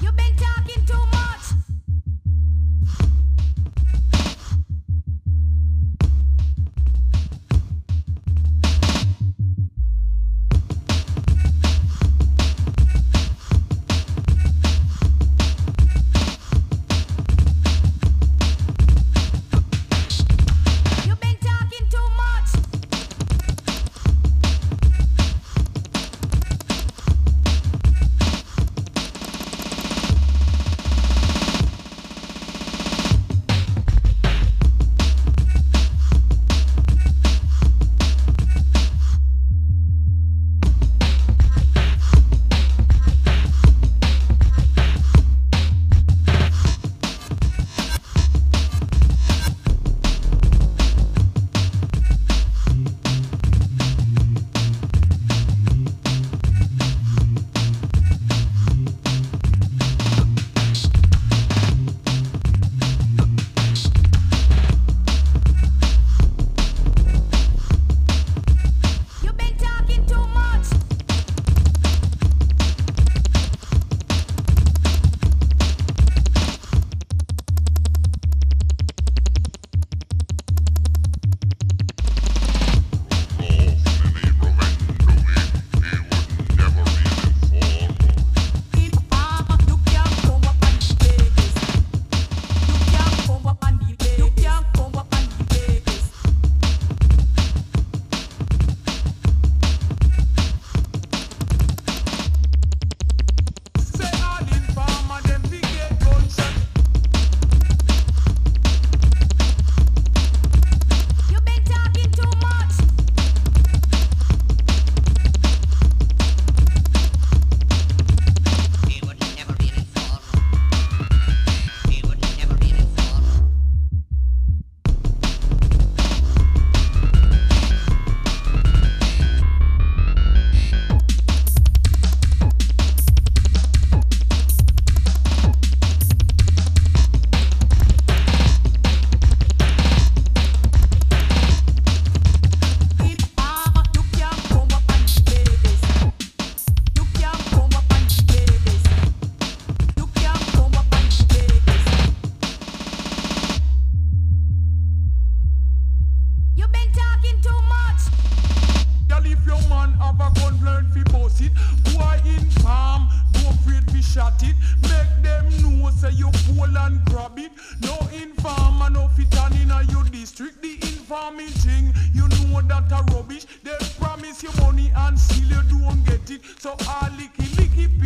You've been talking too much. You've been talking too much. You've been talking too much. You've been talking too much. It would never be an informer. It would never be an informer. You've been talking too much. Girl, if your man have a gun, learn fi boss it. Boy in farm, don't afraid fi shot it. Make them know say you pull and grab it. No informer, no fit on inna your district. The informing thing, you know that a rubbish. They promise you money and still you don't get it. So all licky licky